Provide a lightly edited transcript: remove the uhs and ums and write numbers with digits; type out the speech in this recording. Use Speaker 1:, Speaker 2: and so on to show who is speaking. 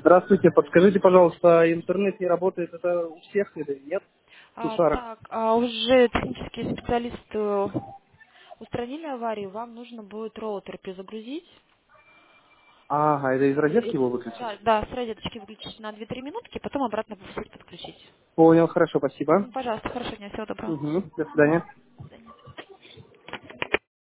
Speaker 1: Здравствуйте, подскажите, пожалуйста, интернет не работает, это у всех или нет? Сушарок.
Speaker 2: Уже технические специалисты устранили аварию, вам нужно будет роутер перезагрузить.
Speaker 1: Ага, это из розетки его выключить?
Speaker 2: Да, с розеточки выключить на 2-3 минутки, потом обратно в сеть подключить.
Speaker 1: Понял, хорошо, спасибо.
Speaker 2: Пожалуйста, хорошего дня, всего доброго.
Speaker 1: Угу, до свидания.